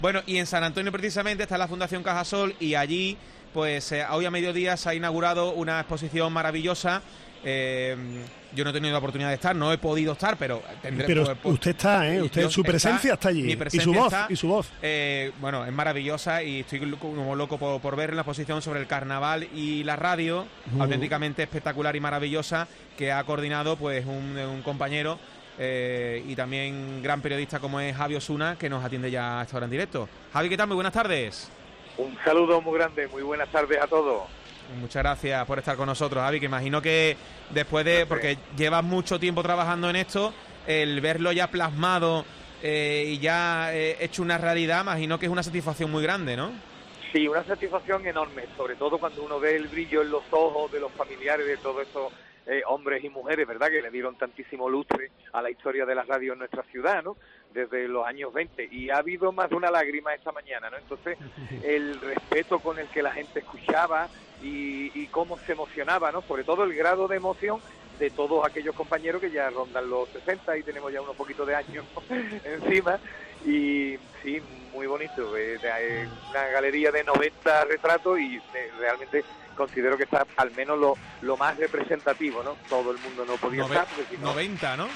Bueno, y en San Antonio precisamente está la Fundación Cajasol y allí, pues hoy a mediodía se ha inaugurado una exposición maravillosa. Yo no he tenido la oportunidad de estar, no he podido estar, pero tendré. Pero usted está, usted, su presencia está allí. Mi presencia y su voz, está, y su voz. Bueno, es maravillosa y estoy como loco por ver la exposición sobre el carnaval y la radio, auténticamente espectacular y maravillosa, que ha coordinado pues un compañero y también gran periodista como es Javi Osuna, que nos atiende ya a esta hora en directo. Javi, ¿qué tal? Muy buenas tardes. Un saludo muy grande, muy buenas tardes a todos. Muchas gracias por estar con nosotros, Javi, que imagino que después de, porque llevas mucho tiempo trabajando en esto, el verlo ya plasmado y ya hecho una realidad, imagino que es una satisfacción muy grande, ¿no? Sí, una satisfacción enorme, sobre todo cuando uno ve el brillo en los ojos de los familiares de todos esos hombres y mujeres, ¿verdad?, que le dieron tantísimo lustre a la historia de la radio en nuestra ciudad, ¿no?, desde los años 20, y ha habido más de una lágrima esta mañana, ¿no? Entonces, el respeto con el que la gente escuchaba y cómo se emocionaba, ¿no?, sobre todo el grado de emoción de todos aquellos compañeros que ya rondan los 60 y tenemos ya unos poquitos de años encima, y sí, muy bonito, una galería de 90 retratos y realmente considero que está al menos lo más representativo, ¿no? Todo el mundo no podía estar. Si no, 90, ¿no?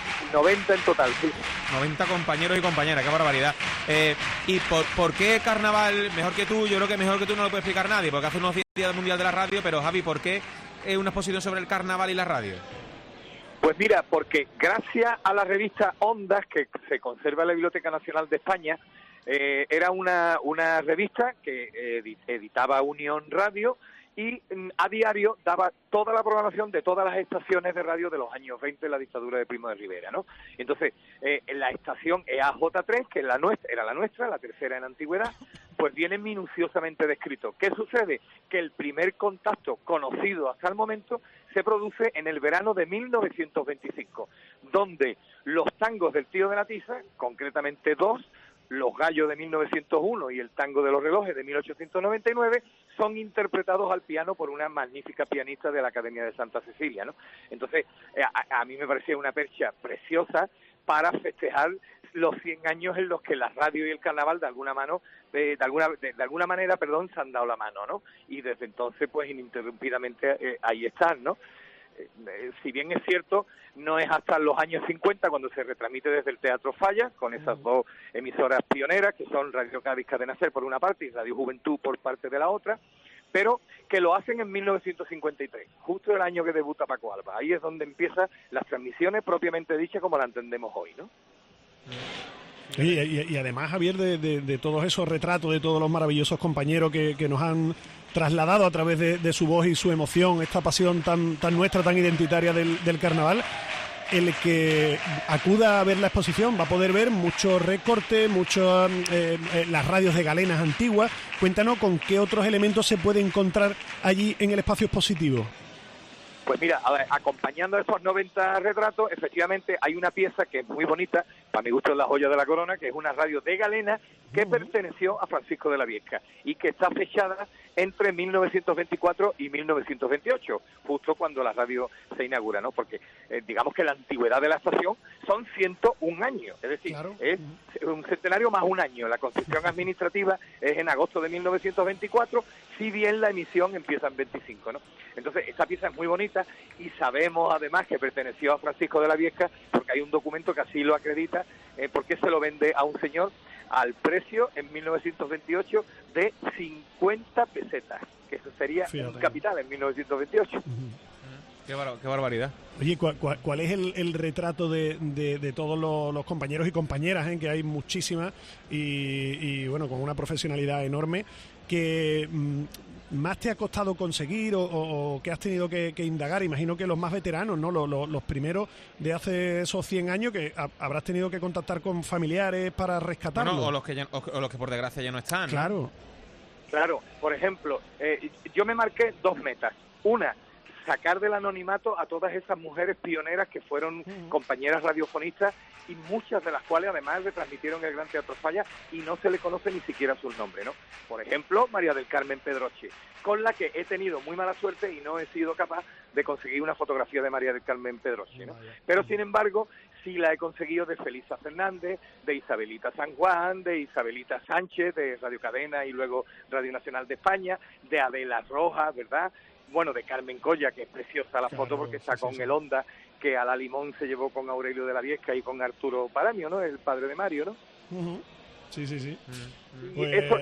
90 en total, sí. 90 compañeros y compañeras, qué barbaridad. ¿Y por qué carnaval mejor que tú? Yo creo que mejor que tú no lo puede explicar nadie, porque hace unos días del Mundial de la Radio, pero Javi, ¿por qué una exposición sobre el carnaval y la radio? Pues mira, porque gracias a la revista Ondas, que se conserva en la Biblioteca Nacional de España, era una revista que editaba Unión Radio y a diario daba toda la programación de todas las estaciones de radio de los años 20 de la dictadura de Primo de Rivera, ¿no? Entonces, en la estación EAJ3, que era la nuestra, la tercera en antigüedad, pues viene minuciosamente descrito. ¿Qué sucede? Que el primer contacto conocido hasta el momento se produce en el verano de 1925, donde los tangos del Tío de la Tiza, concretamente dos, Los Gallos de 1901 y el Tango de los Relojes de 1899, son interpretados al piano por una magnífica pianista de la Academia de Santa Cecilia, ¿no? Entonces, a mí me parecía una percha preciosa para festejar los 100 años en los que la radio y el carnaval de alguna manera se han dado la mano, ¿no? Y desde entonces, pues ininterrumpidamente ahí están, ¿no? Si bien es cierto, no es hasta los años 50 cuando se retransmite desde el Teatro Falla, con esas dos emisoras pioneras, que son Radio Cádiz Cadena Ser por una parte y Radio Juventud por parte de la otra, pero que lo hacen en 1953, justo el año que debuta Paco Alba. Ahí es donde empiezan las transmisiones propiamente dichas como la entendemos hoy, ¿no? Y además, Javier, de todos esos retratos, de todos los maravillosos compañeros que nos han trasladado a través de su voz y su emoción, esta pasión tan nuestra, tan identitaria del carnaval, el que acuda a ver la exposición va a poder ver muchos recortes, las radios de galenas antiguas. Cuéntanos con qué otros elementos se puede encontrar allí en el espacio expositivo. Pues mira, acompañando a esos 90 retratos, efectivamente hay una pieza que es muy bonita, para mi gusto es la joya de la corona, que es una radio de galena que perteneció a Francisco de la Viesca y que está fechada entre 1924 y 1928, justo cuando la radio se inaugura, ¿no? Porque digamos que la antigüedad de la estación son 101 años, es decir, claro, es un centenario más un año. La construcción administrativa es en agosto de 1924, si bien la emisión empieza en 25, ¿no? Entonces, esta pieza es muy bonita y sabemos además que perteneció a Francisco de la Viesca porque hay un documento que así lo acredita, porque se lo vende a un señor al precio en 1928 de 50 pesetas, que eso sería un capital en 1928. Qué barbaridad. Oye, ¿cuál es el retrato de todos los compañeros y compañeras, que hay muchísimas y bueno, con una profesionalidad enorme, que más te ha costado conseguir o que has tenido que indagar? Imagino que los más veteranos, ¿no? Los primeros de hace esos 100 años, que habrás tenido que contactar con familiares para rescatarlos. Bueno, o los que por desgracia ya no están, ¿no? Claro, por ejemplo, yo me marqué dos metas. Una, sacar del anonimato a todas esas mujeres pioneras que fueron compañeras radiofonistas y muchas de las cuales además retransmitieron el Gran Teatro Falla y no se le conoce ni siquiera su nombre, ¿no? Por ejemplo, María del Carmen Pedroche, con la que he tenido muy mala suerte y no he sido capaz de conseguir una fotografía de María del Carmen Pedroche, ¿no? Pero sin embargo, sí la he conseguido de Felisa Fernández, de Isabelita San Juan, de Isabelita Sánchez, de Radio Cadena y luego Radio Nacional de España, de Adela Rojas, ¿verdad? Bueno, de Carmen Colla, que es preciosa la foto porque está con el Honda, que a la Limón se llevó con Aurelio de la Viesca y con Arturo Paramio, ¿no? El padre de Mario, ¿no? Sí. Y eso,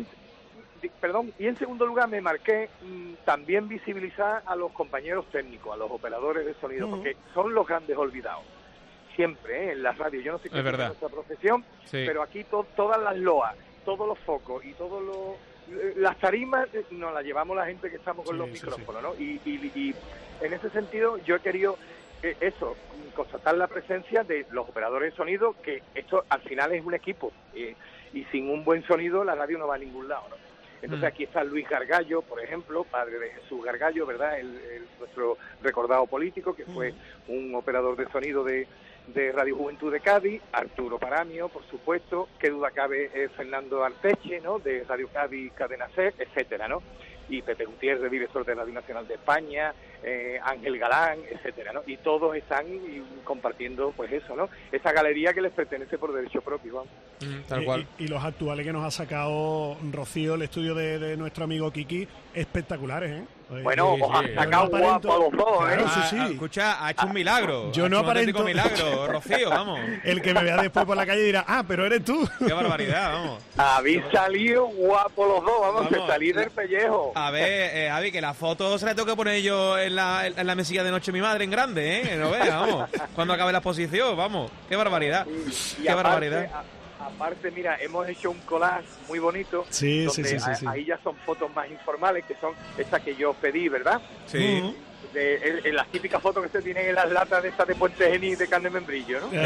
y en segundo lugar me marqué también visibilizar a los compañeros técnicos, a los operadores de sonido, porque son los grandes olvidados. Siempre, en la radio. Yo no sé qué es nuestra profesión, pero aquí todas las loas, todos los focos y todos las tarimas nos las llevamos la gente que estamos con los micrófonos, ¿no? Y en ese sentido yo he querido constatar la presencia de los operadores de sonido, que esto al final es un equipo, y sin un buen sonido la radio no va a ningún lado, ¿no? Entonces aquí está Luis Gargallo, por ejemplo, padre de Jesús Gargallo, ¿verdad? Nuestro recordado político, que fue un operador de sonido de Radio Juventud de Cádiz, Arturo Paramio, por supuesto, qué duda cabe, Fernando Arteche, ¿no? De Radio Cádiz, Cadena Ser, etcétera, ¿no? Y Pepe Gutiérrez, director de Radio Nacional de España, Ángel Galán, etcétera, ¿no? Y todos están compartiendo, pues eso, ¿no? Esa galería que les pertenece por derecho propio, vamos. Tal cual. Y los actuales que nos ha sacado Rocío, el estudio de nuestro amigo Kiki, espectaculares, ¿eh? Bueno, os han sacado guapos los dos, ¿eh? Claro, Escucha, ha hecho un milagro. Yo no aparento. Un milagro, Rocío, vamos. El que me vea después por la calle dirá, pero eres tú. Qué barbaridad, vamos. Habéis salido guapos los dos, vamos, que salí del pellejo. A ver, Javi, que la foto se la tengo que poner yo en la mesilla de noche de mi madre en grande, ¿eh? No veas, vamos. Cuando acabe la exposición, vamos. Qué barbaridad. Qué barbaridad. Aparte, mira, hemos hecho un collage muy bonito. Sí. Ahí ya son fotos más informales, que son estas que yo pedí, ¿verdad? Sí. En las típicas fotos que se tienen en las latas de estas de Puente Genil de carne de membrillo, ¿no?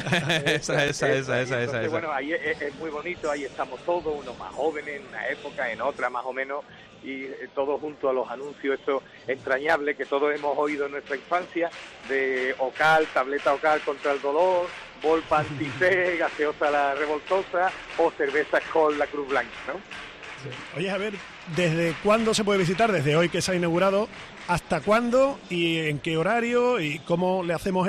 Esa. Bueno, ahí es muy bonito, ahí estamos todos, unos más jóvenes en una época, en otra más o menos, y todos junto a los anuncios estos entrañables que todos hemos oído en nuestra infancia, de Ocal, tableta Ocal contra el dolor, Volpa Anti-C, gaseosa la revoltosa o cerveza Skol la Cruz Blanca, ¿no? Oye, a ver, ¿desde cuándo se puede visitar? Desde hoy que se ha inaugurado, ¿hasta cuándo y en qué horario y cómo le hacemos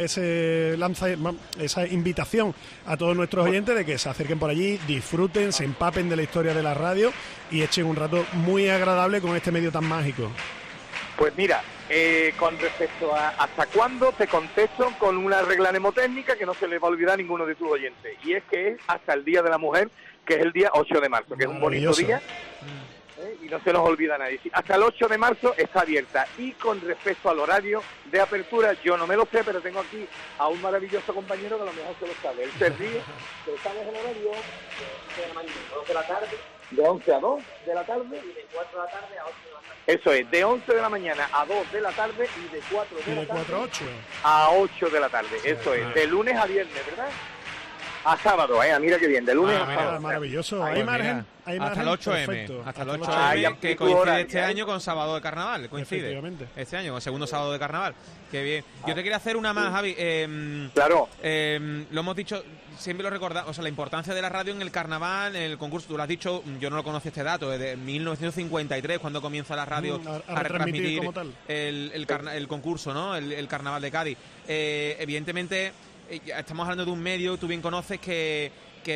esa invitación a todos nuestros oyentes de que se acerquen por allí, disfruten, se empapen de la historia de la radio y echen un rato muy agradable con este medio tan mágico? Pues mira, con respecto a hasta cuándo, te contesto con una regla mnemotécnica que no se le va a olvidar a ninguno de tus oyentes, y es que es hasta el Día de la Mujer, que es el día 8 de marzo, que es un bonito día, y no se nos olvida a nadie. Hasta el 8 de marzo está abierta. Y con respecto al horario de apertura, yo no me lo sé, pero tengo aquí a un maravilloso compañero que a lo mejor se lo sabe. Él se ríe, pero estamos en horario de 2 de la tarde, de 11 a 2 de la tarde, y de 4 de la tarde a 8 de la tarde. Eso es, de 11 de la mañana a 2 de la tarde y de 4 de la tarde a 8 de la tarde. Eso es, de lunes a viernes, ¿verdad? A sábado, mira qué bien, de lunes a sábado. Maravilloso, hay margen. Hasta el 8M, hasta el 8M, que coincide este año con sábado de carnaval, coincide este año con segundo sábado de carnaval. Qué bien. Yo te quería hacer una más, Javi. Claro. Lo hemos dicho, siempre lo recordamos, o sea, la importancia de la radio en el carnaval, en el concurso. Tú lo has dicho, yo no lo conocía este dato, desde 1953, cuando comienza la radio a retransmitir como tal el concurso, ¿no? El carnaval de Cádiz. Evidentemente, estamos hablando de un medio, tú bien conoces, que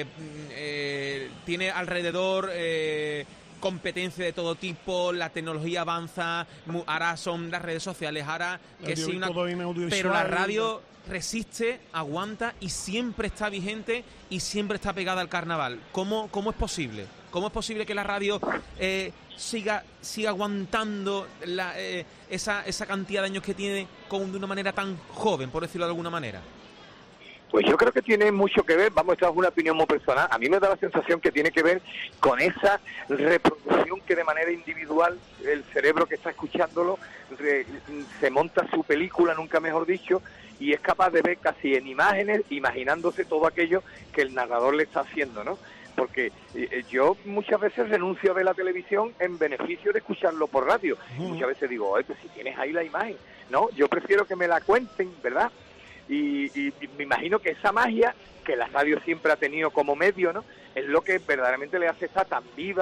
tiene alrededor competencia de todo tipo, la tecnología avanza, ahora son las redes sociales, ahora que sí, pero la radio resiste, aguanta y siempre está vigente y siempre está pegada al carnaval. ¿Cómo es posible? ¿Cómo es posible que la radio siga aguantando esa cantidad de años que tiene de una manera tan joven, por decirlo de alguna manera? Pues yo creo que tiene mucho que ver, vamos, esta es una opinión muy personal, a mí me da la sensación que tiene que ver con esa reproducción que de manera individual el cerebro que está escuchándolo se monta su película, nunca mejor dicho, y es capaz de ver casi en imágenes, imaginándose todo aquello que el narrador le está haciendo, ¿no? Porque yo muchas veces renuncio a ver la televisión en beneficio de escucharlo por radio. Muchas veces digo, pues si tienes ahí la imagen, ¿no? Yo prefiero que me la cuenten, ¿verdad? Y me imagino que esa magia que la radio siempre ha tenido como medio, ¿no? Es lo que verdaderamente le hace estar tan viva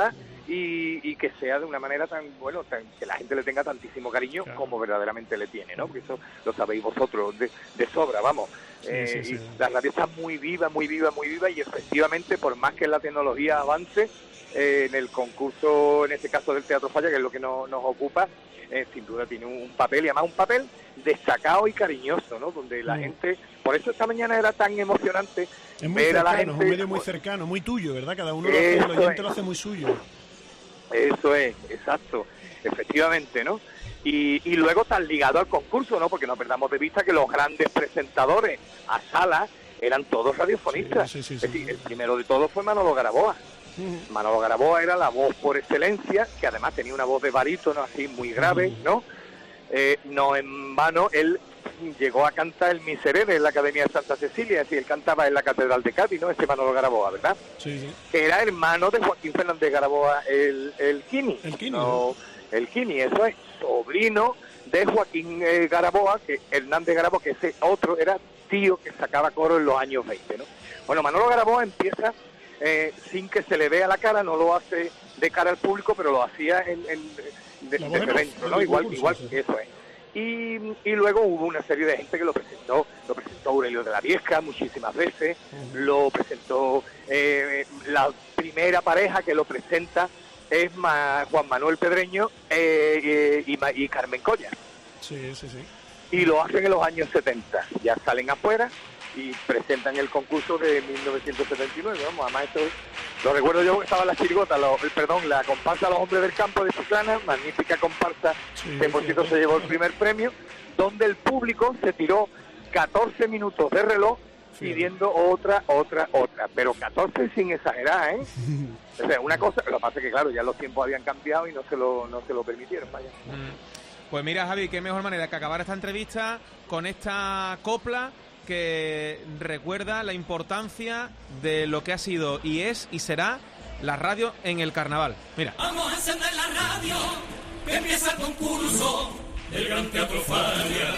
y que sea de una manera que la gente le tenga tantísimo cariño como verdaderamente le tiene, ¿no? Porque eso lo sabéis vosotros de sobra, vamos. Sí. Y la radio está muy viva, y efectivamente, por más que la tecnología avance, en el concurso, en este caso del Teatro Falla, que es lo que nos ocupa, sin duda tiene un papel, y además un papel destacado y cariñoso, ¿no? Donde la gente, por eso esta mañana era tan emocionante ver a la gente. Es un medio muy cercano, muy tuyo, ¿verdad? Cada uno el oyente lo hace muy suyo. Eso es, exacto, efectivamente, ¿no? Y luego tan ligado al concurso, ¿no? Porque no perdamos de vista que los grandes presentadores a sala eran todos radiofonistas. Sí. Es decir, el primero de todos fue Manolo Garaboa. Manolo Garaboa era la voz por excelencia, que además tenía una voz de barítono así muy grave, ¿no? No en vano, él llegó a cantar el Miserere en la Academia de Santa Cecilia, es decir, él cantaba en la Catedral de Cádiz, ¿no? Ese Manolo Garaboa, ¿verdad? Sí. Que era hermano de Joaquín Fernández Garaboa, el Quini. El Quini. No, el Quini, eso es sobrino de Joaquín Garaboa, que Hernández Garaboa, que ese otro era tío que sacaba coro en los años 20, ¿no? Bueno, Manolo Garaboa empieza sin que se le vea la cara, no lo hace de cara al público, pero lo hacía desde dentro, ¿no? Igual que eso es. Y luego hubo una serie de gente que lo presentó Aurelio de la Viesca muchísimas veces, lo presentó la primera pareja que lo presenta es Juan Manuel Pedreño y Carmen Colla. Sí. Y lo hacen en los años 70, ya salen afuera y presentan el concurso de 1979, vamos, además eso lo recuerdo yo, que estaba la chirigota, la comparsa Los Hombres del Campo de Chiclana, magnífica comparsa, que por cierto se llevó el primer premio, donde el público se tiró 14 minutos de reloj pidiendo otra, pero 14 sin exagerar, ¿eh? O sea, una cosa, lo que pasa es que claro, ya los tiempos habían cambiado y no se lo permitieron, vaya. Pues mira, Javi, qué mejor manera que acabar esta entrevista con esta copla que recuerda la importancia de lo que ha sido y es y será la radio en el carnaval. Mira. Vamos a encender la radio, que empieza el concurso del Gran Teatro Falla.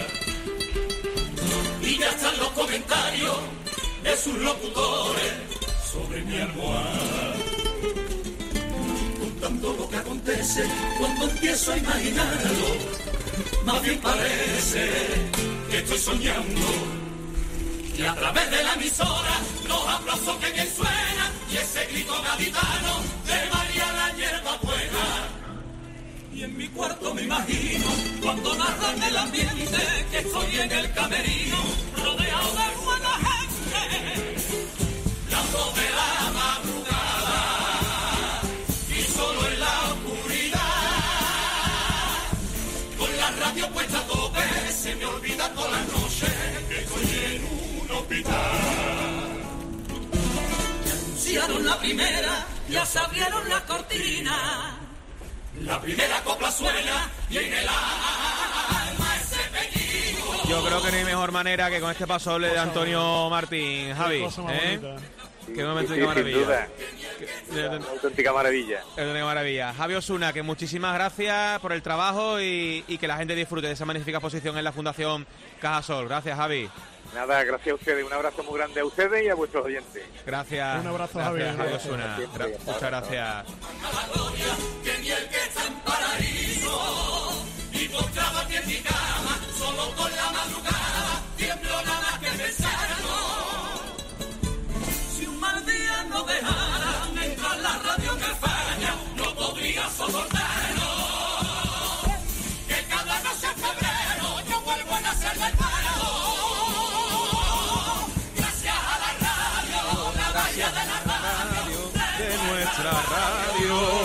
Y ya están los comentarios de sus locutores sobre mi almohada, contando lo que acontece cuando empiezo a imaginarlo. Más bien parece que estoy soñando. Y a través de la emisora los aplausos que bien suenan y ese grito gaditano de María la Hierbabuena. Y en mi cuarto me imagino cuando narran el ambiente que estoy en el camerino rodeado de buena gente, las 2 de la madrugada y solo en la oscuridad con la radio puesta a tope se me olvida todas las noches que estoy en un hospital. Ya anunciaron la primera, ya se abrieron las cortinas. La primera copla suena y en el alma ese pellizco. Yo creo que no hay mejor manera que con este paso de Antonio Martín, Javi. Qué momento de maravilla. Una auténtica maravilla. Auténtica maravilla. Javi Osuna, que muchísimas gracias por el trabajo y que la gente disfrute de esa magnífica exposición en la Fundación Cajasol. Gracias, Javi. Nada, gracias a ustedes. Un abrazo muy grande a ustedes y a vuestros oyentes. Gracias. Un abrazo, Javi gracias. Osuna. Muchas gracias. Que ni el que está en paraíso y postrado aquí en mi cama, solo con la madrugada tiemblo nada más que pensarlo. Si un mal día no dejara entrar la radio en España, no podría soportarlo. Que cada noche en febrero yo vuelvo a nacer del paro. Gracias a la radio, la magia de la radio, de nuestra radio.